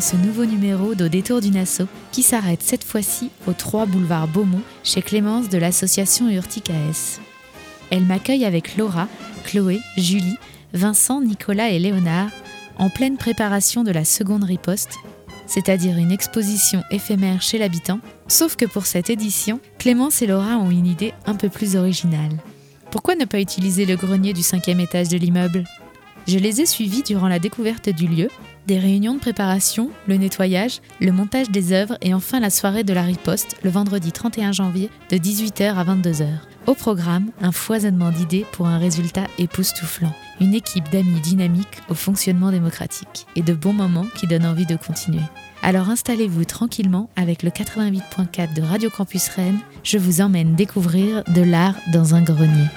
ce nouveau numéro d'Au détour d'une asso qui s'arrête cette fois-ci au 3 boulevard Beaumont chez Clémence de l'association Urticaes. Elle m'accueille avec Laura, Chloé, Julie, Vincent, Nicolas et Léonard en pleine préparation de la seconde riposte, c'est-à-dire une exposition éphémère chez l'habitant, sauf que pour cette édition, Clémence et Laura ont une idée un peu plus originale. Pourquoi ne pas utiliser le grenier du 5e étage de l'immeuble ? Je les ai suivis durant la découverte du lieu, des réunions de préparation, le nettoyage, le montage des œuvres et enfin la soirée de la riposte le vendredi 31 janvier de 18h à 22h. Au programme, un foisonnement d'idées pour un résultat époustouflant. Une équipe d'amis dynamiques au fonctionnement démocratique et de bons moments qui donnent envie de continuer. Alors installez-vous tranquillement avec le 88.4 de Radio Campus Rennes. Je vous emmène découvrir de l'art dans un grenier.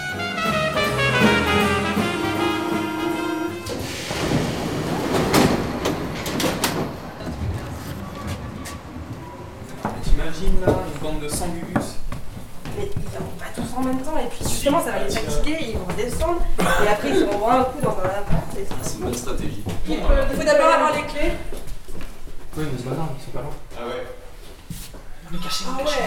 T'imagines là, une bande de 100 bubus. Mais on va tous en même temps et puis justement ça va les fatiguer, ils vont redescendre et après ils vont voir un coup dans un appart. C'est une bonne stratégie. Il faut d'abord avoir les clés. Oui mais c'est pas grave, c'est pas loin. Ah ouais. Me cacher, me cacher,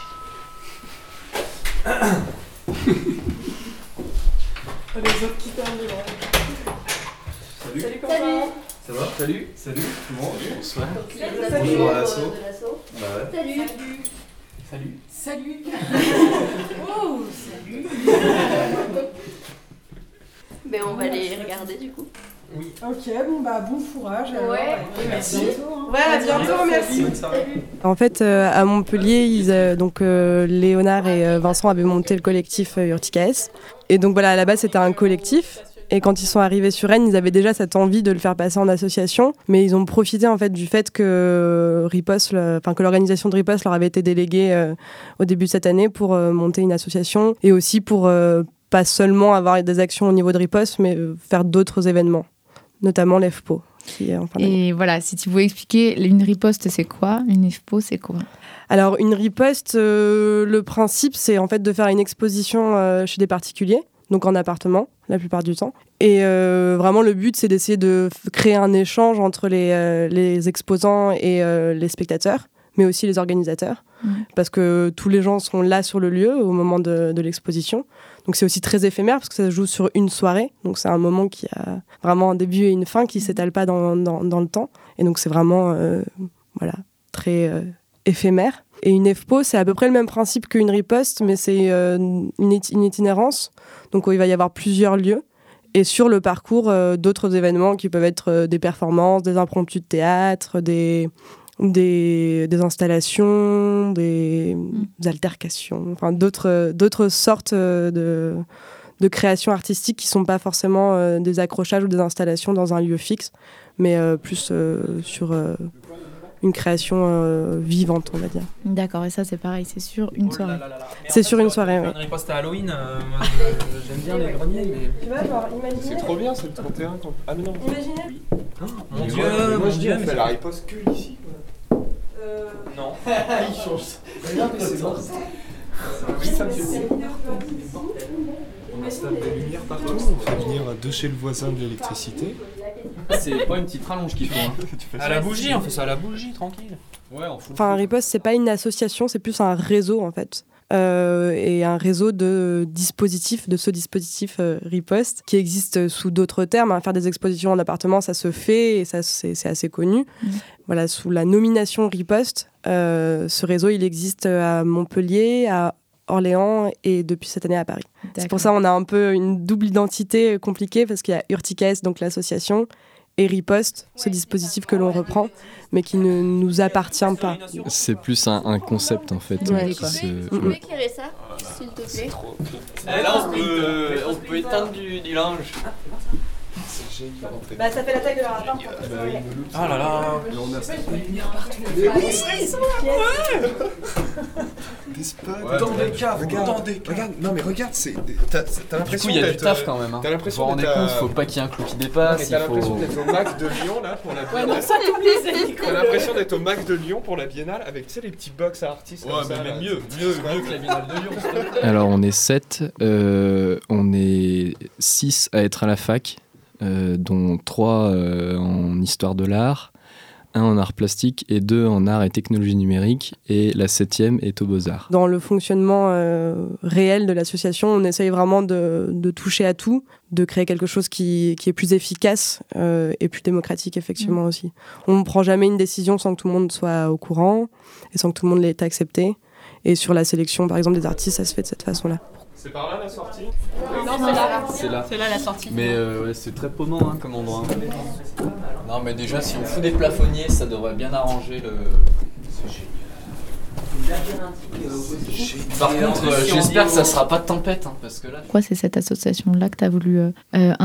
me cacher. Les autres qui terminent. Salut. Salut copain. Ça va? Salut. Salut tout le monde. Bonsoir. Salut. Bonjour à l'asso. Bah ouais. Salut. Salut. Salut. Oh, salut. Ben on va les regarder du coup. Oui. Ok, bon fourrage. Ouais. Merci. Ouais, à bientôt, merci. Bonne soirée. En fait, à Montpellier, Léonard et Vincent avaient monté le collectif Urticaes. Et donc voilà, à la base, c'était un collectif. Et quand ils sont arrivés sur Rennes, ils avaient déjà cette envie de le faire passer en association, mais ils ont profité en fait du fait que que l'organisation de Riposte leur avait été déléguée au début de cette année pour monter une association et aussi pour pas seulement avoir des actions au niveau de Riposte, mais faire d'autres événements, notamment l'EFPO. Et voilà, si tu pouvais expliquer, une riposte c'est quoi ? Une EFPO c'est quoi ? Alors une riposte, le principe c'est en fait de faire une exposition chez des particuliers, donc en appartement la plupart du temps. Et vraiment le but c'est d'essayer de créer un échange entre les exposants et les spectateurs, mais aussi les organisateurs, parce que tous les gens sont là sur le lieu au moment de l'exposition. Donc c'est aussi très éphémère parce que ça se joue sur une soirée, donc c'est un moment qui a vraiment un début et une fin qui ne s'étale pas dans le temps. Et donc c'est vraiment très éphémère. Et une EFPO, c'est à peu près le même principe qu'une riposte, mais c'est une itinérance. Donc il va y avoir plusieurs lieux. Et sur le parcours, d'autres événements qui peuvent être des performances, des impromptus de théâtre, des installations, des altercations, enfin d'autres sortes de créations artistiques qui ne sont pas forcément des accrochages ou des installations dans un lieu fixe, mais plus sur une création vivante, on va dire. D'accord, et ça c'est pareil, c'est sur une soirée. C'est sur une soirée, oui. Une riposte à Halloween, j'aime bien les greniers, mais... Tu vois, genre, imaginez... C'est trop bien, c'est le 31. Ah mais non. Imaginez... Mon Dieu, on fait la riposte que ici. Non. Il change. Regarde, mais c'est bon. On installe des lumières partout, on fait venir de chez le voisin de l'électricité. C'est pas une petite rallonge qu'il faut. Hein. À la bougie, on fait ça à la bougie, tranquille. Ouais, on fout. Enfin, Riposte, c'est pas une association, c'est plus un réseau en fait. Et un réseau de dispositifs, de ce dispositif Riposte, qui existe sous d'autres termes. Faire des expositions en appartement, ça se fait et ça, c'est assez connu. Voilà, sous la nomination Riposte, ce réseau, il existe à Montpellier, à Orléans et depuis cette année à Paris. D'accord. C'est pour ça qu'on a un peu une double identité compliquée parce qu'il y a Urticaes, donc l'association, et Riposte, ce dispositif que l'on reprend, mais qui ne nous appartient pas. C'est plus un concept en fait. Ouais, Tu peux éclairer ça, s'il te plaît. Et là, on peut éteindre du linge. Bah ça fait la taille de la rapport. Ah là là. On a Oui, des spots. Dans des caves, Regarde, non mais regarde, t'as l'impression du coup, il y a du d'être, taf quand même. Hein. T'as l'impression vous vous rendez compte, faut pas qu'il y ait un clou qui dépasse. T'as l'impression d'être au Max de Lyon là pour la Biennale. non, ça t'oublie, T'as l'impression d'être au Max de Lyon pour la Biennale avec tu sais les petits box à artistes. Ouais, comme ça, mais là. mieux que la Biennale de Lyon. Alors on est 7, on est 6 à être à la fac, dont 3 en histoire de l'art, 1 en arts plastiques et 2 en arts et technologies numériques, et la 7e est aux Beaux-Arts. Dans le fonctionnement réel de l'association, on essaye vraiment de toucher à tout, de créer quelque chose qui est plus efficace et plus démocratique, effectivement, aussi. On ne prend jamais une décision sans que tout le monde soit au courant et sans que tout le monde l'ait accepté. Et sur la sélection, par exemple, des artistes, ça se fait de cette façon-là. C'est par là la sortie ? Non, c'est là. C'est là la sortie. Mais c'est très paumant comme endroit. Non, mais déjà, si on fout des plafonniers, ça devrait bien arranger le. Par contre, j'espère que ça sera pas de tempête, parce que là. Pourquoi c'est cette association-là que tu as voulu intégrer ?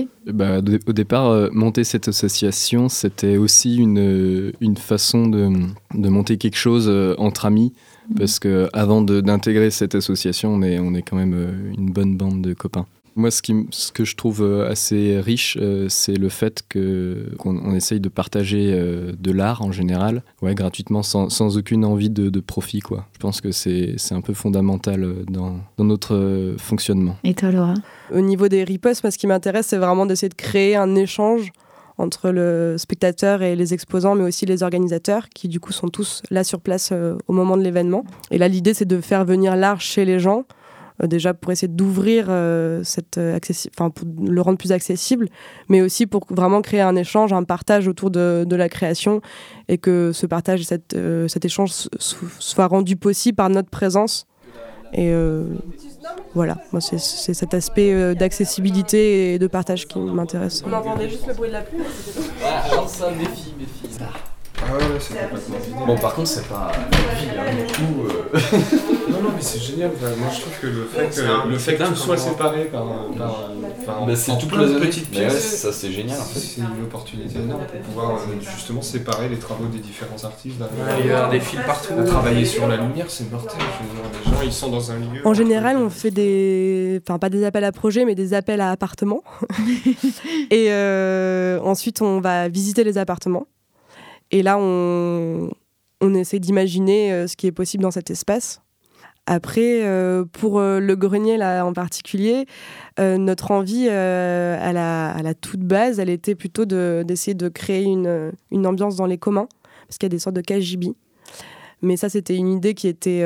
Au départ, monter cette association, c'était aussi une façon de monter quelque chose entre amis. Parce qu'avant d'intégrer cette association, on est quand même une bonne bande de copains. Moi, ce que je trouve assez riche, c'est le fait qu'on essaye de partager de l'art en général, gratuitement, sans aucune envie de profit, quoi. Je pense que c'est un peu fondamental dans notre fonctionnement. Et toi, Laura ? Au niveau des ripostes, moi, ce qui m'intéresse, c'est vraiment d'essayer de créer un échange entre le spectateur et les exposants, mais aussi les organisateurs, qui du coup sont tous là sur place au moment de l'événement. Et là, l'idée, c'est de faire venir l'art chez les gens, déjà pour essayer d'ouvrir pour le rendre plus accessible, mais aussi pour vraiment créer un échange, un partage autour de la création, et que ce partage, cet échange soit rendu possible par notre présence. Et voilà, moi c'est cet aspect d'accessibilité et de partage qui m'intéresse. On entendait juste le bruit de la pluie. Alors ça, méfie. Ah ouais, c'est complètement. Bon, par contre, c'est pas du coup. Non, mais c'est génial. Enfin, moi, je trouve que le fait que tout soit séparé par c'est en tout plein de cloisonné. petites Mais ouais, pièces. ça, c'est génial. En fait. C'est une opportunité énorme pour pouvoir justement séparer les travaux des différents artistes. Il y a des fils partout. Travailler sur la lumière, c'est mortel. Je veux dire, les gens, ils sont dans un lieu. En général, on fait pas des appels à projets, mais des appels à appartements. Et ensuite, on va visiter les appartements. Et là, on essaie d'imaginer ce qui est possible dans cet espace. Après, pour le grenier là, en particulier, notre envie à la toute base, elle était plutôt d'essayer de créer une ambiance dans les communs, parce qu'il y a des sortes de KGB. Mais ça, c'était une idée qui était...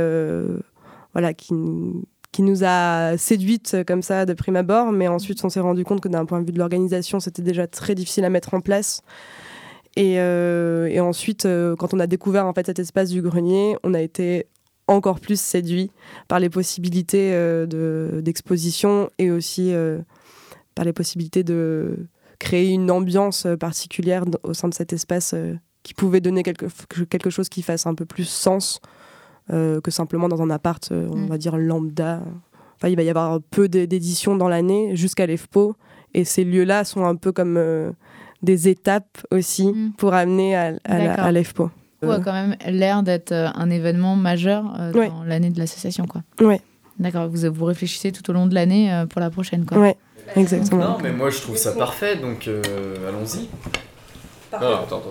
qui nous a séduites comme ça de prime abord, mais ensuite on s'est rendu compte que d'un point de vue de l'organisation, c'était déjà très difficile à mettre en place. Et ensuite, quand on a découvert en fait cet espace du grenier, on a été encore plus séduit par les possibilités d'exposition et aussi par les possibilités de créer une ambiance particulière au sein de cet espace qui pouvait donner quelque chose qui fasse un peu plus sens que simplement dans un appart, on va dire lambda. Enfin, il va y avoir peu d'éditions dans l'année jusqu'à l'EFPO, et ces lieux-là sont un peu comme des étapes aussi pour amener à l'EFPO. Ça a quand même l'air d'être un événement majeur dans l'année de l'association, quoi. Ouais. D'accord, vous réfléchissez tout au long de l'année pour la prochaine, quoi. Ouais, exactement. Non, mais moi je trouve ça parfait, donc allons-y. Attends.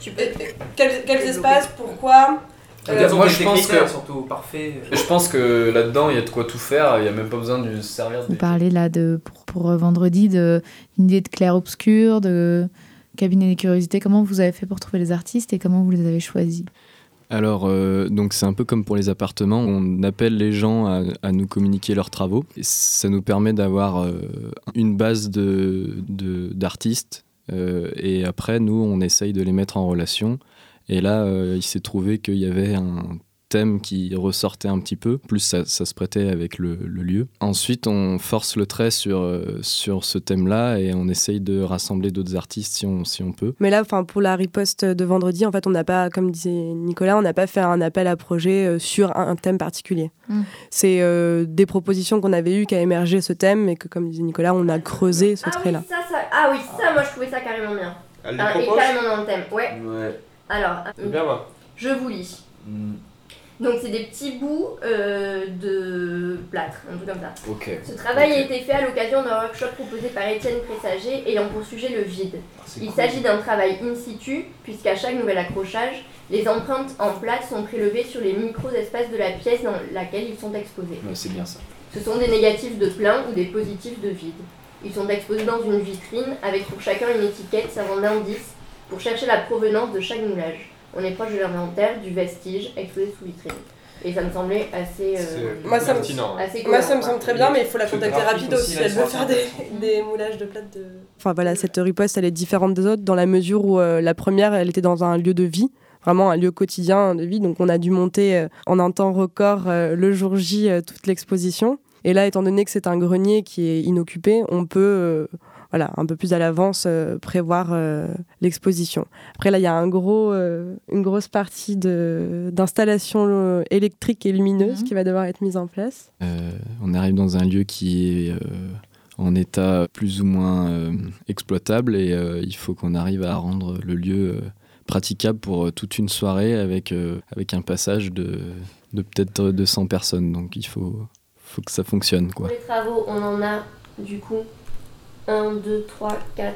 Quels espaces, pourquoi moi je pense que surtout parfait. Je pense que là-dedans il y a de quoi tout faire, il y a même pas besoin de se servir. Vous parlez là pour vendredi d'une idée de clair-obscur, de cabinet des curiosités. Comment vous avez fait pour trouver les artistes et comment vous les avez choisis ? Alors, donc c'est un peu comme pour les appartements, on appelle les gens à nous communiquer leurs travaux. Et ça nous permet d'avoir une base d'artistes et après, nous, on essaye de les mettre en relation. Et là, il s'est trouvé qu'il y avait un thème qui ressortait un petit peu, plus ça se prêtait avec le lieu. Ensuite, on force le trait sur ce thème-là et on essaye de rassembler d'autres artistes si on peut. Mais là, pour la riposte de vendredi, en fait, on n'a pas, comme disait Nicolas, on n'a pas fait un appel à projet sur un thème particulier. C'est des propositions qu'on avait eues qui a émergé ce thème et que, comme disait Nicolas, on a creusé ce trait-là. Ça, moi je trouvais ça carrément bien. Elle Et carrément dans le thème, ouais. Alors, bien moi. Je vous lis. Donc c'est des petits bouts de plâtre, un truc comme ça. Okay. Ce travail a été fait à l'occasion d'un workshop proposé par Étienne Pressager ayant pour sujet le vide. Il s'agit d'un travail in situ, puisqu'à chaque nouvel accrochage, les empreintes en plâtre sont prélevées sur les micro-espaces de la pièce dans laquelle ils sont exposés. Ouais, c'est bien ça. Ce sont des négatifs de plein ou des positifs de vide. Ils sont exposés dans une vitrine avec pour chacun une étiquette servant d'indice pour chercher la provenance de chaque moulage. On est proche de l'inventaire, du vestige exposé sous vitrine. Et ça me semblait assez pertinent. Moi, ça me semble très bien, mais il faut la contacter rapide aussi. Elle veut faire des moulages de plâtre de... Enfin voilà, cette riposte, elle est différente des autres dans la mesure où la première, elle était dans un lieu de vie, vraiment un lieu quotidien de vie. Donc on a dû monter en un temps record le jour J toute l'exposition. Et là, étant donné que c'est un grenier qui est inoccupé, on peut... un peu plus à l'avance, prévoir l'exposition. Après, là, il y a une grosse partie d'installation électrique et lumineuse qui va devoir être mise en place. On arrive dans un lieu qui est en état plus ou moins exploitable et il faut qu'on arrive à rendre le lieu praticable pour toute une soirée avec un passage de peut-être 200 personnes. Donc, il faut que ça fonctionne, quoi. Pour les travaux, on en a, du coup... 1, 2, 3, 4,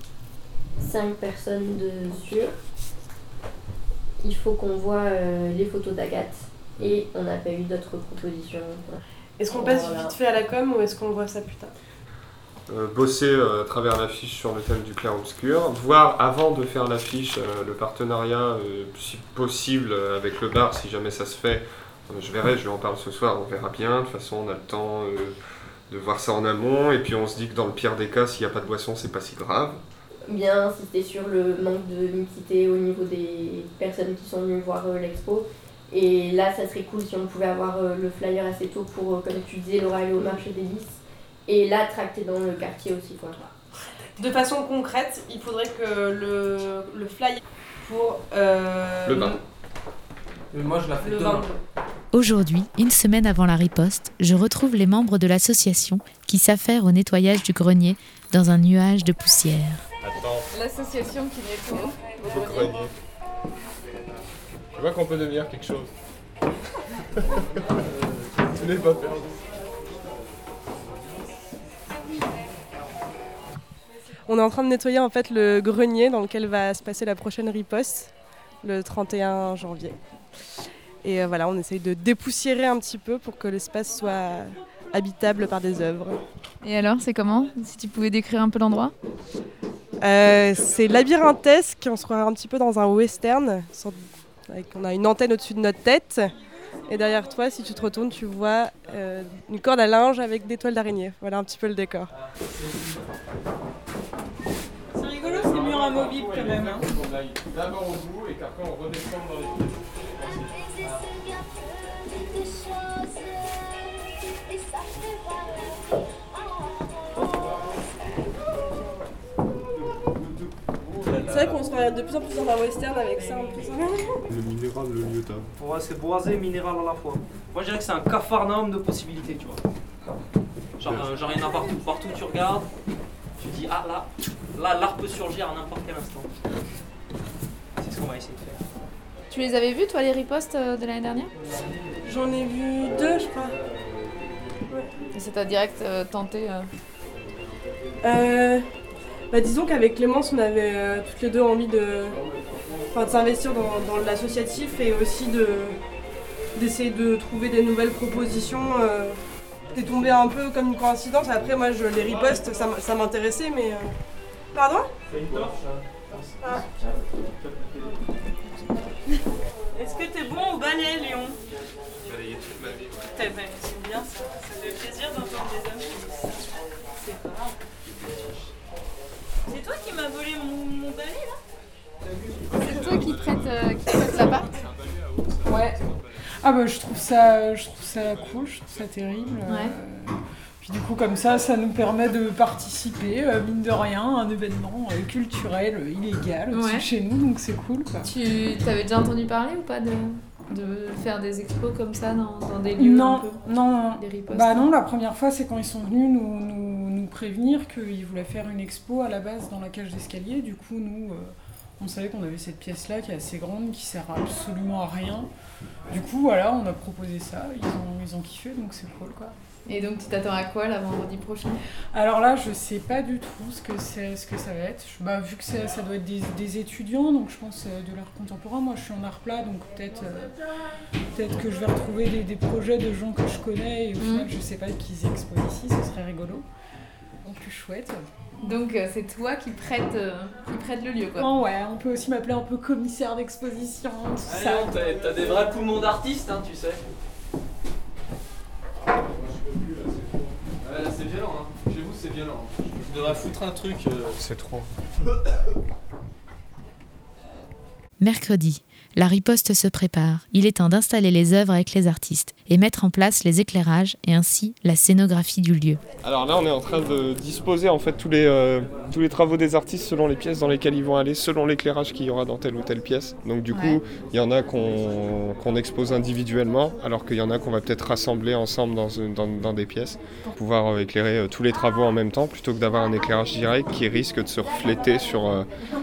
5 personnes de sûr. Il faut qu'on voit les photos d'Agathe et on n'a pas eu d'autres propositions. Est-ce qu'on passe vite fait à la com ou est-ce qu'on voit ça plus tard ? Bosser à travers l'affiche sur le thème du clair-obscur, voir avant de faire l'affiche le partenariat, si possible, avec le bar, si jamais ça se fait. Je lui en parle ce soir, on verra bien. De toute façon, on a le temps de voir ça en amont, et puis on se dit que dans le pire des cas, s'il n'y a pas de boisson, c'est pas si grave. Bien insister sur le manque de mixité au niveau des personnes qui sont venues voir l'expo. Et là, ça serait cool si on pouvait avoir le flyer assez tôt pour, comme tu disais, Laura, aller au marché des Lys. Et là, tracter dans le quartier aussi, quoi. De façon concrète, il faudrait que le flyer pour... le bain. Moi, je la fais le demain. bain. Aujourd'hui, une semaine avant la riposte, je retrouve les membres de l'association qui s'affairent au nettoyage du grenier dans un nuage de poussière. Attends. L'association qui nettoie Le grenier. Je vois qu'on peut devenir quelque chose. Tout n'est pas perdu. On est en train de nettoyer en fait le grenier dans lequel va se passer la prochaine riposte, le 31 janvier. Et on essaye de dépoussiérer un petit peu pour que l'espace soit habitable par des œuvres. Et alors, c'est comment ? Si tu pouvais décrire un peu l'endroit ? C'est labyrinthesque, on se croirait un petit peu dans un western. On a une antenne au-dessus de notre tête. Et derrière toi, si tu te retournes, tu vois une corde à linge avec des toiles d'araignée. Voilà un petit peu le décor. C'est rigolo ces murs amovibles quand même. Hein. On aille d'abord au bout et qu'après on redescende dans les pieds. C'est vrai qu'on se croirait de plus en plus dans un western avec ça en plus. Le minéral, le lieu-table. Ouais, c'est boisé et minéral à la fois. Moi, je dirais que c'est un capharnaüm de possibilités, tu vois. Genre il y en a partout. Partout tu regardes, tu dis ah là l'art peut surgir à n'importe quel instant. C'est ce qu'on va essayer de faire. Tu les avais vus, toi, les ripostes de l'année dernière ? J'en ai vu 2, je crois. Ouais. Et ça t'a direct tenté Disons qu'avec Clémence, on avait toutes les deux envie de s'investir dans l'associatif et aussi d'essayer de trouver des nouvelles propositions. T'es tombé un peu comme une coïncidence. Après, moi, les ripostes, ça m'intéressait, mais... Pardon ? C'est une torche. Ah. Est-ce que t'es bon au balai, Léon ? Balayer toute ma vie. C'est bien ça. Ça fait plaisir d'entendre des hommes qui disent ça. C'est pas grave. C'est toi qui m'as volé mon balai, là ? C'est toi qui prête l'appart ? Ouais. Ah bah je trouve ça cool, je trouve ça terrible. Ouais. Puis du coup comme ça nous permet de participer, mine de rien, à un événement culturel illégal aussi Ouais. chez nous, donc c'est cool quoi. Tu t'avais déjà entendu parler ou pas de faire des expos comme ça dans des lieux un peu Non. des ripostes? Bah non, la première fois c'est quand ils sont venus nous prévenir qu'ils voulaient faire une expo à la base dans la cage d'escalier. Du coup nous on savait qu'on avait cette pièce-là qui est assez grande, qui sert absolument à rien. Du coup voilà, on a proposé ça, ils ont kiffé, donc c'est cool quoi. Et donc tu t'attends à quoi là vendredi prochain? Alors là je sais pas du tout ce que ça va être. Vu que ça doit être des étudiants, donc je pense de l'art contemporain. Moi je suis en art plat, donc peut-être que je vais retrouver des projets de gens que je connais et au final je sais pas qu'ils exposent ici, ce serait rigolo. Donc plus chouette. Donc c'est toi qui prête le lieu, quoi. Oh ouais, on peut aussi m'appeler un peu commissaire d'exposition, tout ça. T'as des vrais poumons d'artiste, hein, tu sais. Ouais, là c'est violent, hein. Chez vous c'est violent. Je devrais foutre un truc. C'est trop. Mercredi, la riposte se prépare. Il est temps d'installer les œuvres avec les artistes et mettre en place les éclairages et ainsi la scénographie du lieu. Alors là, on est en train de disposer en fait tous les travaux des artistes selon les pièces dans lesquelles ils vont aller, selon l'éclairage qu'il y aura dans telle ou telle pièce. Donc du coup, il y en a qu'on expose individuellement, alors qu'il y en a qu'on va peut-être rassembler ensemble dans des pièces pour pouvoir éclairer tous les travaux en même temps, plutôt que d'avoir un éclairage direct qui risque de se refléter sur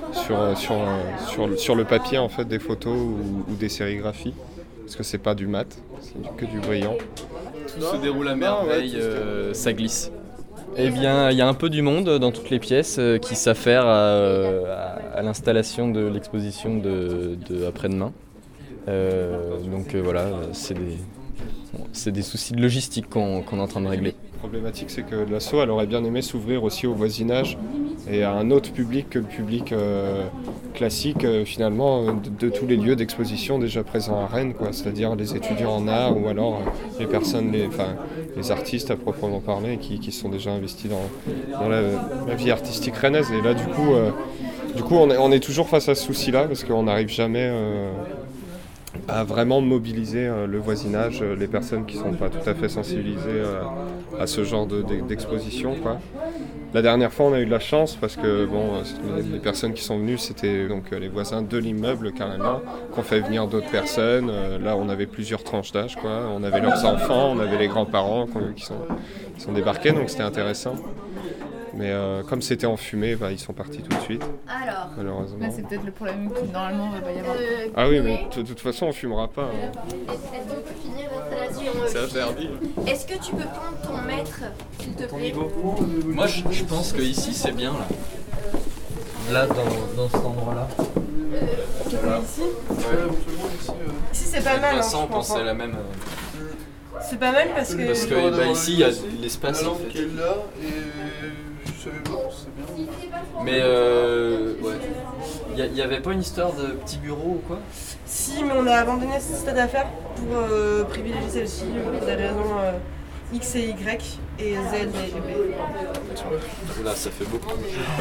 le papier en fait des photos ou des sérigraphies, parce que c'est pas du mat, c'est que du brillant. Tout se déroule à merveille, ça glisse. Eh bien, il y a un peu du monde dans toutes les pièces qui s'affaire à l'installation de l'exposition de après-demain. Donc voilà, c'est des soucis de logistique qu'on est en train de régler. La problématique, c'est que l'asso, elle aurait bien aimé s'ouvrir aussi au voisinage et à un autre public que le public classique, finalement, de tous les lieux d'exposition déjà présents à Rennes, quoi. C'est-à-dire les étudiants en art ou alors les personnes, les artistes à proprement parler qui sont déjà investis dans la vie artistique rennaise. Et là, du coup, on est toujours face à ce souci-là parce qu'on n'arrive jamais à vraiment mobiliser le voisinage, les personnes qui ne sont pas tout à fait sensibilisées à ce genre d'exposition, quoi. La dernière fois, on a eu de la chance parce que les personnes qui sont venues, c'était donc les voisins de l'immeuble carrément, qu'on fait venir d'autres personnes. Là, on avait plusieurs tranches d'âge, quoi. On avait leurs enfants, on avait les grands-parents qui sont débarqués, donc c'était intéressant. Mais comme c'était en fumée, ils sont partis tout de suite. Alors, malheureusement. Là, c'est peut-être le problème qui normalement va pas y avoir. Ah oui, mais de toute façon, on fumera pas. Est-ce qu'on peut finir l'installation C'est interdit. Est-ce que tu peux prendre ton mètre, s'il te plaît? Moi, je pense que ici c'est bien là. Là, dans cet endroit-là. Ici Ici, c'est pas mal. Vincent je pense, pensait la même. C'est pas mal parce que. Parce que ici, il y a de l'espace en fait. là et je savais pas, c'est bien. Mais ouais. Il n'y avait pas une histoire de petit bureau ou quoi? Si, mais on a abandonné cette stade d'affaires pour privilégier celle-ci pour des raisons X et Y et Z et B. Là, ça fait beaucoup.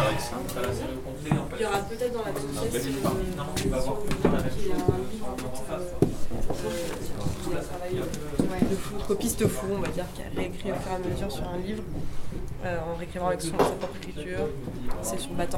Il y aura peut-être dans la pièce de copiste fou, on va dire, qui a réécrit au fur et à mesure sur un livre, en réécrivant avec sa propre écriture. C'est sur Batteur.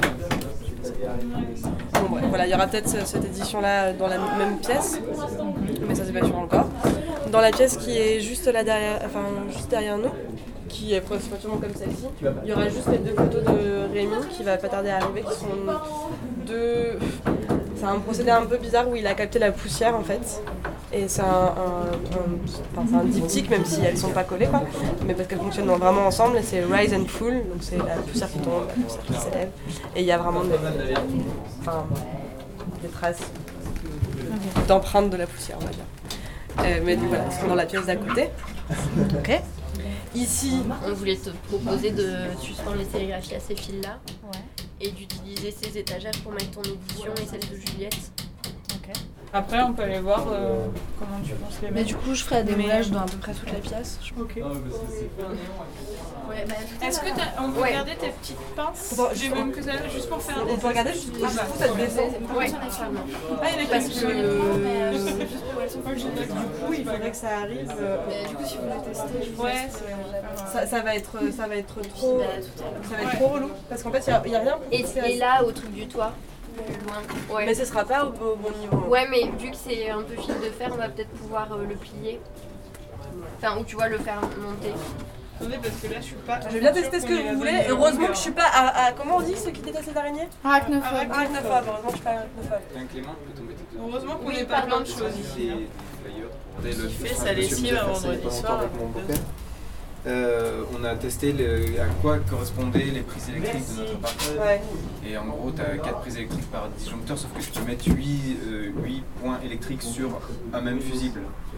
Bon, bref, voilà, il y aura peut-être cette édition-là dans la même pièce, mais ça c'est pas sûr encore. Dans la pièce qui est juste là derrière, juste derrière nous, qui est approximativement comme celle-ci, il y aura juste les deux photos de Rémi qui va pas tarder à arriver, qui sont deux. C'est un procédé un peu bizarre où il a capté la poussière en fait. Et c'est un diptyque, même si elles sont pas collées, quoi. Mais parce qu'elles fonctionnent vraiment ensemble, et c'est Rise and Fall, donc c'est la poussière qui tombe, la poussière qui s'élève. Et il y a vraiment des traces d'empreintes de la poussière, on va dire. Mais du coup, voilà, c'est dans la pièce d'à côté. Ok. Ici, on voulait te proposer de suspendre les sérigraphies à ces fils-là et d'utiliser ces étagères pour mettre ton édition et celle de Juliette. Ok. Après, on peut aller voir comment tu penses les mettre. Mais du coup, je ferai des moulages dans à peu près toute la pièce. Ok. Est-ce que on peut regarder tes petites pinces? J'ai même que ça, juste pour faire. On peut regarder juste pour ça te descend. Ouais. Ah, il y en a parce qui que du coup, il faudrait que ça arrive. Du coup, si vous voulez tester, je Ouais, ça va être trop. Ça va être trop relou. Parce qu'en fait, il n'y a rien. Et là, au truc du toit, plus loin. Ouais. Mais ce sera pas au bon niveau. Ouais, mais vu que c'est un peu fil de fer, on va peut-être pouvoir le plier. Enfin, ou tu vois, le faire monter. Attendez, parce que là, je suis pas. Je vais bien tester ce que vous voulez. Heureusement que je suis pas à comment on dit ceux qui détestent les araignées? Arachnophobe. Arachnophobe. Heureusement que je suis pas arachnophobe. Heureusement qu'on n'est pas plein de choses ici. Il fait sa lessive un vendredi soir. Avec mon beau-père. On a testé à quoi correspondaient les prises électriques de notre appareil. Ouais. Et en gros, tu as 4 prises électriques par disjoncteur, sauf que tu peux mettre 8 points électriques sur un même fusible.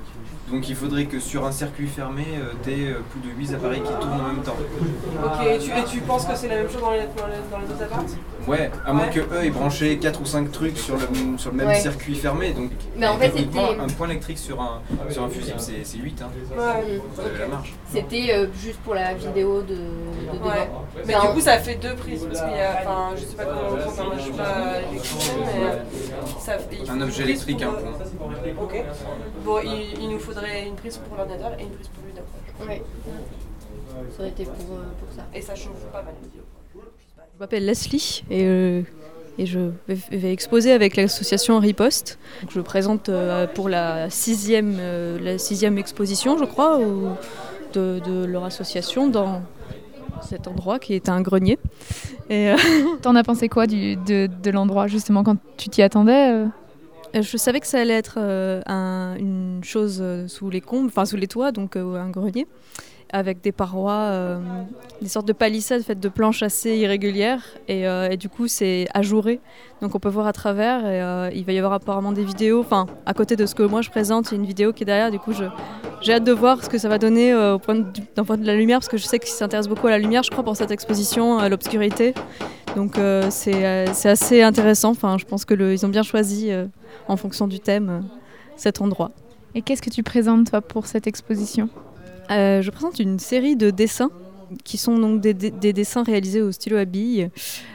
Donc il faudrait que sur un circuit fermé, tu aies plus de 8 appareils qui tournent en même temps. Ok, et tu penses que c'est la même chose dans les autres apparts? Ouais, à moins que eux aient branché 4 ou 5 trucs sur le même circuit fermé. Donc mais en fait, techniquement, un point électrique sur un fusible, c'est 8. Hein. Ouais. Ça marche. C'était juste pour la vidéo de devant. Mais du coup, ça fait 2 prises. Parce qu'il y a, enfin, je sais pas comment on entend, moi je suis pas électricienne, mais ça fait. Un objet électrique, un point. Ok. Bon, il nous faudrait une prise pour l'ordinateur et une prise pour lui d'approche. Ouais. Ça aurait été pour ça. Et ça chauffe pas mal. Je m'appelle Leslie et je vais exposer avec l'association Riposte. Donc je présente pour la sixième exposition, je crois, de leur association dans cet endroit qui est un grenier. Et T'en as pensé quoi de l'endroit, justement, quand tu t'y attendais je savais que ça allait être une chose sous les combles, enfin sous les toits, donc un grenier, avec des parois, des sortes de palissades faites de planches assez irrégulières, et du coup c'est ajouré, donc on peut voir à travers, et il va y avoir apparemment des vidéos, enfin à côté de ce que moi je présente, il y a une vidéo qui est derrière, du coup j'ai hâte de voir ce que ça va donner d'un point de la lumière, parce que je sais qu'ils s'intéressent beaucoup à la lumière, je crois, pour cette exposition, à l'obscurité, donc c'est assez intéressant, enfin je pense qu'ils ont bien choisi en fonction du thème cet endroit. Et qu'est-ce que tu présentes, toi, pour cette exposition ? Je présente une série de dessins qui sont donc des dessins réalisés au stylo à billes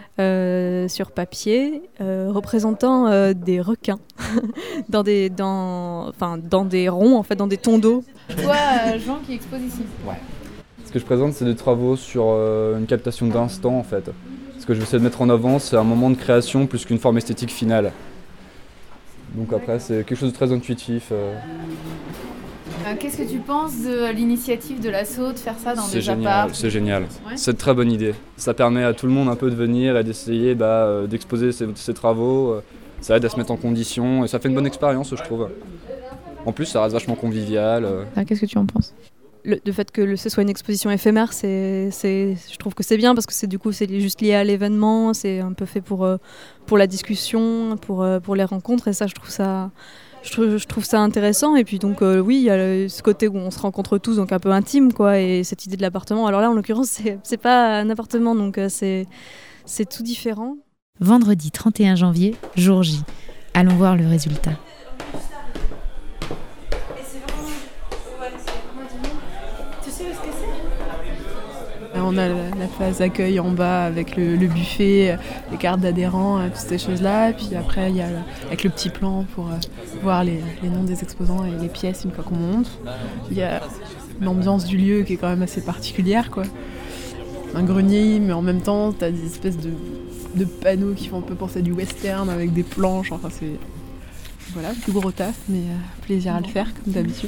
sur papier, représentant des requins dans des ronds, en fait, dans des tons d'eau. Toi, Jean, qui expose ici. Ouais. Ce que je présente, c'est des travaux sur une captation d'instant, en fait. Ce que je vais essayer de mettre en avant, c'est un moment de création plus qu'une forme esthétique finale. Donc après, c'est quelque chose de très intuitif. Qu'est-ce que tu penses de l'initiative de l'asso de faire ça dans des apparts ? C'est génial, Ouais. c'est une très bonne idée. Ça permet à tout le monde un peu de venir et d'essayer d'exposer ses travaux. Ça aide à se mettre en condition et ça fait une bonne expérience, je trouve. En plus, ça reste vachement convivial. Qu'est-ce que tu en penses ? Le fait que ce soit une exposition éphémère, je trouve que c'est bien parce que c'est juste lié à l'événement, c'est un peu fait pour la discussion, pour les rencontres, et ça je trouve ça intéressant. Et puis donc oui, il y a ce côté où on se rencontre tous, donc un peu intime, quoi, et cette idée de l'appartement. Alors là, en l'occurrence, c'est pas un appartement, donc c'est tout différent. Vendredi 31 janvier, jour J. Allons voir le résultat. On a la phase accueil en bas avec le buffet, les cartes d'adhérents, toutes ces choses-là. Puis après, il y a avec le petit plan pour voir les noms des exposants et les pièces une fois qu'on monte. Il y a l'ambiance du lieu qui est quand même assez particulière, quoi. Un grenier, mais en même temps, tu as des espèces de panneaux qui font un peu penser à du western avec des planches. Enfin, c'est voilà, du gros taf, mais plaisir à le faire comme d'habitude.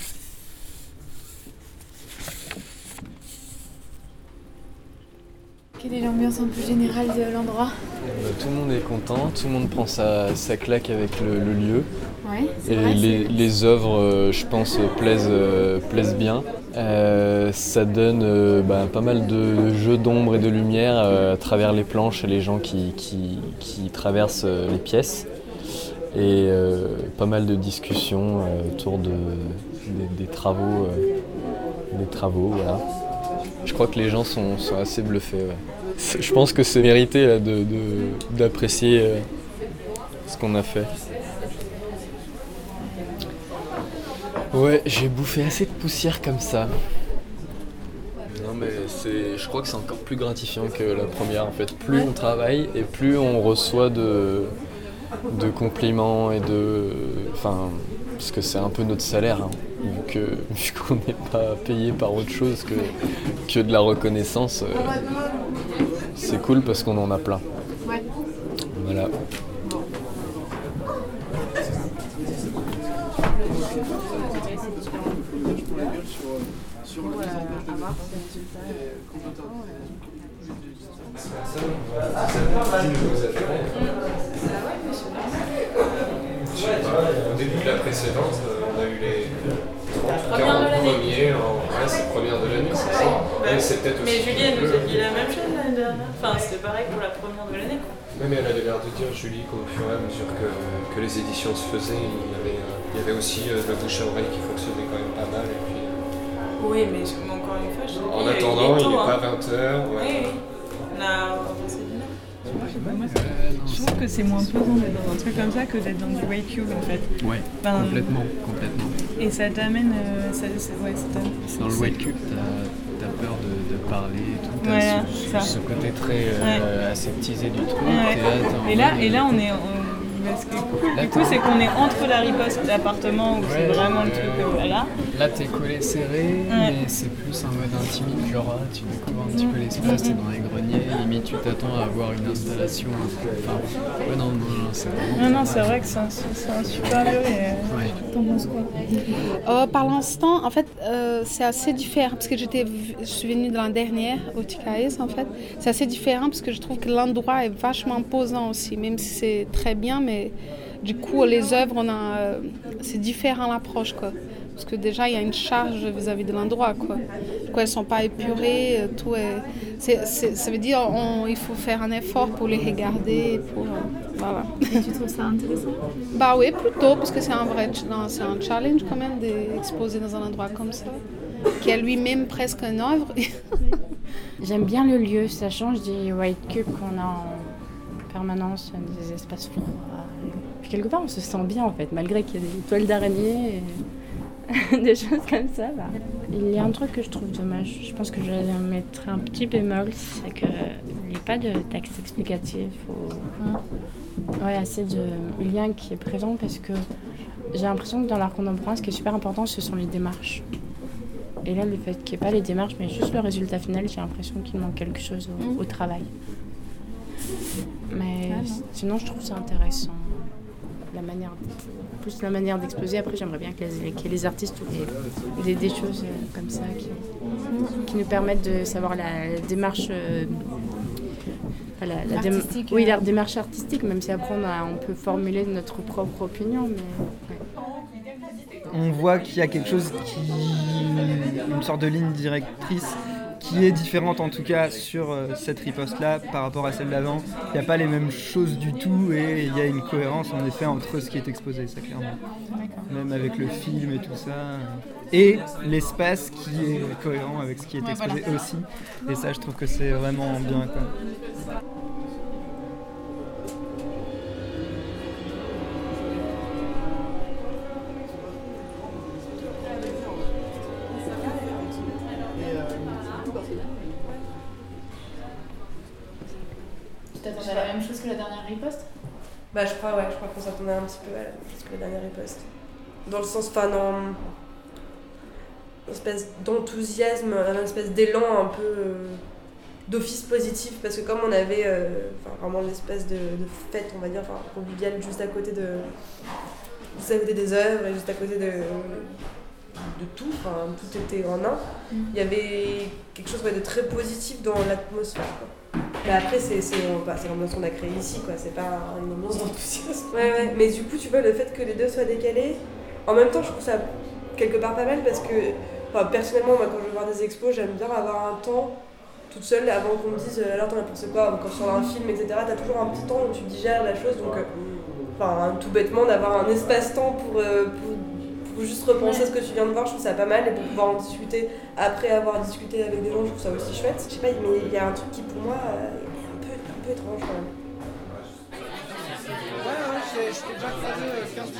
Quelle est l'ambiance un peu générale de l'endroit ? Tout le monde est content, tout le monde prend sa claque avec le lieu. Ouais, c'est et vrai, les œuvres, je pense, plaisent bien. Ça donne pas mal de jeux d'ombre et de lumière à travers les planches et les gens qui traversent les pièces. Et pas mal de discussions autour des travaux. Voilà. Je crois que les gens sont assez bluffés. Ouais. Je pense que c'est mérité là, d'apprécier ce qu'on a fait. Ouais, j'ai bouffé assez de poussière comme ça. Non mais je crois que c'est encore plus gratifiant que la première en fait. Plus on travaille et plus on reçoit de compliments et parce que c'est un peu notre salaire, hein, vu qu'on n'est pas payé par autre chose que de la reconnaissance. C'est cool parce qu'on en a plein. Ouais. Voilà. Au début de la précédente, on a eu les 40 premiers, c'est première de l'année, c'est ça. Ouais. C'est peut-être mais aussi Julie, elle nous a dit la même chose l'année dernière. Enfin, c'était pareil pour la première de l'année. Oui, mais elle avait l'air de dire, Julie, qu'au fur et à mesure que les éditions se faisaient, il y avait Il y avait aussi la bouche à oreille qui fonctionnait quand même pas mal. Et puis, oui, mais encore une fois, en attendant, il n'est pas 20h. Oui, on a passé une heure. Je trouve que c'est moins pesant d'être dans un truc comme ça que d'être dans du white cube en fait. Ouais, complètement. Et ça t'amène. Dans le white cube, t'as peur de parler et tout. Voilà, ce côté très aseptisé du truc. Ouais. Et là, on est. Ce qui est cool du coup, c'est qu'on est entre la riposte d'appartement où c'est vraiment le truc voilà. Là t'es collé serré, mais c'est plus un mode intimiste, genre tu découvres un petit peu l'espace, t'es dans les greniers, limite tu t'attends à avoir une installation un peu. Enfin, non, c'est vraiment. Non, c'est vrai que c'est un super lieu. T'en penses quoi? Par l'instant, en fait, c'est assez différent parce que je suis venue de l'an dernier au TKS en fait. C'est assez différent parce que je trouve que l'endroit est vachement imposant aussi, même si c'est très bien, mais du coup, les œuvres, c'est différent l'approche, quoi. Parce que déjà, il y a une charge vis-à-vis de l'endroit, quoi. Du coup, elles ne sont pas épurées, tout est... ça veut dire il faut faire un effort pour les regarder, voilà. Et tu trouves ça intéressant? Bah oui, plutôt, parce que c'est un challenge quand même d'exposer dans un endroit comme ça, qui est lui-même presque une œuvre. J'aime bien le lieu, ça change des white cubes qu'on a en permanence, des espaces froids. Puis quelque part, on se sent bien en fait, malgré qu'il y a des toiles d'araignée et des choses comme ça. Bah. Il y a un truc que je trouve dommage, je pense que je vais mettre un petit bémol, c'est qu'il n'y a pas de texte explicatif ou assez de lien qui est présent parce que j'ai l'impression que dans l'art contemporain, ce qui est super important, ce sont les démarches. Et là, le fait qu'il n'y ait pas les démarches, mais juste le résultat final, j'ai l'impression qu'il manque quelque chose au travail. Mais sinon, je trouve ça intéressant. La manière d'exposer. Après, j'aimerais bien qu'il y ait les artistes ou des choses comme ça qui nous permettent de savoir la démarche. La démarche artistique, même si après on peut formuler notre propre opinion. Mais, On voit qu'il y a quelque chose une sorte de ligne directrice qui est différente en tout cas sur cette riposte-là par rapport à celle d'avant. Il n'y a pas les mêmes choses du tout et il y a une cohérence en effet entre ce qui est exposé, ça clairement. Même avec le film et tout ça. Et l'espace qui est cohérent avec ce qui est exposé aussi. Et ça, je trouve que c'est vraiment bien, quoi. Tu t'attendais à la même chose que la dernière riposte? Bah je crois qu'on s'attendait un petit peu à la même chose que la dernière riposte. Dans le sens, dans une espèce d'enthousiasme, une espèce d'élan un peu d'office positif, parce que comme on avait vraiment l'espèce de fête, on va dire, conviviale juste à côté des œuvres et juste à côté de tout, tout était en un. Il y avait quelque chose de très positif dans l'atmosphère, quoi. Mais après, c'est l'ambiance qu'on a créée ici, quoi. C'est pas une ambiance d'enthousiasme. Ouais. Mais du coup, tu vois, le fait que les deux soient décalés, en même temps, je trouve ça quelque part pas mal parce que, personnellement, moi, quand je vais voir des expos, j'aime bien avoir un temps toute seule avant qu'on me dise alors t'en as pensé quoi, quand je sors un film, etc. T'as toujours un petit temps où tu digères la chose, donc, tout bêtement, d'avoir un espace-temps pour juste repenser ce que tu viens de voir, je trouve ça pas mal, et pour pouvoir en discuter après avoir discuté avec des gens, je trouve ça aussi chouette. Je sais pas, mais il y a un truc qui pour moi est un peu étrange quand même. Je t'ai déjà croisé 15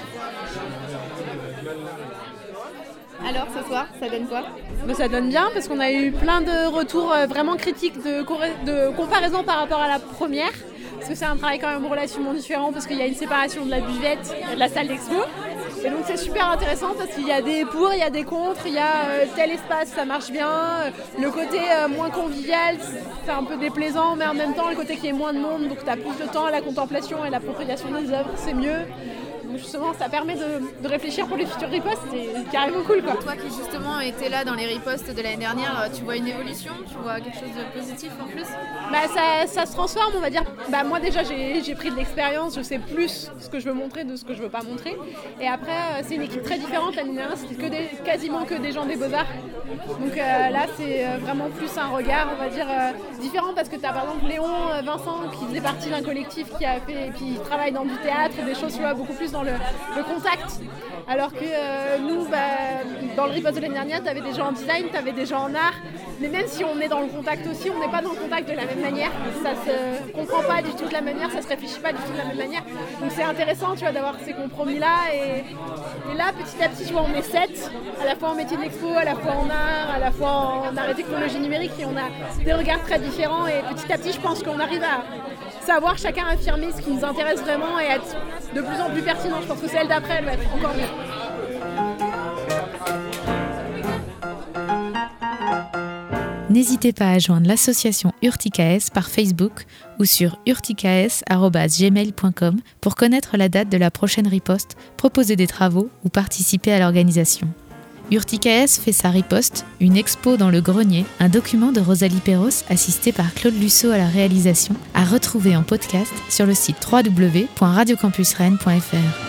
fois. Alors ce soir, ça donne quoi? Ça donne bien parce qu'on a eu plein de retours vraiment critiques de comparaison par rapport à la première. Parce que c'est un travail quand même relativement différent parce qu'il y a une séparation de la buvette et de la salle d'expo. Et donc c'est super intéressant parce qu'il y a des pour, il y a des contre, il y a tel espace, ça marche bien. Le côté moins convivial, c'est un peu déplaisant, mais en même temps le côté qui est moins de monde, donc tu as plus de temps à la contemplation et l'appropriation des œuvres, c'est mieux. Donc justement, ça permet de réfléchir pour les futures ripostes, c'est carrément cool, quoi. Toi qui justement étais là dans les ripostes de l'année dernière, tu vois une évolution? Tu vois quelque chose de positif en plus? Ça se transforme, on va dire. Moi déjà, j'ai pris de l'expérience, je sais plus ce que je veux montrer de ce que je veux pas montrer. Et après, c'est une équipe très différente. L'année dernière, c'était quasiment que des gens des Beaux-Arts. Donc là, c'est vraiment plus un regard, on va dire, différent parce que tu as par exemple Léon, Vincent, qui faisait partie d'un collectif qui a fait, et puis il travaille dans du théâtre, des choses, tu vois, beaucoup plus dans le contact. Alors que nous, dans le riposte de l'année dernière, tu avais des gens en design, tu avais des gens en art, mais même si on est dans le contact aussi, on n'est pas dans le contact de la même manière. Ça se comprend pas du tout de la même manière, ça se réfléchit pas du tout de la même manière. Donc c'est intéressant, tu vois, d'avoir ces compromis-là. Et là, petit à petit, tu vois, on est 7, à la fois en métier de l'expo, à la fois en art, à la fois en art et technologie numérique, et on a des regards très différents. Et petit à petit, je pense qu'on arrive à savoir chacun affirmer ce qui nous intéresse vraiment et être de plus en plus pertinent. Je pense que celle d'après, elle va être encore mieux. N'hésitez pas à joindre l'association URTICAS par Facebook ou sur urticas@gmail.com pour connaître la date de la prochaine riposte, proposer des travaux ou participer à l'organisation. URTICAS fait sa riposte, une expo dans le grenier, un document de Rosalie Perros assisté par Claude Lusseau à la réalisation, à retrouver en podcast sur le site www.radiocampusrennes.fr.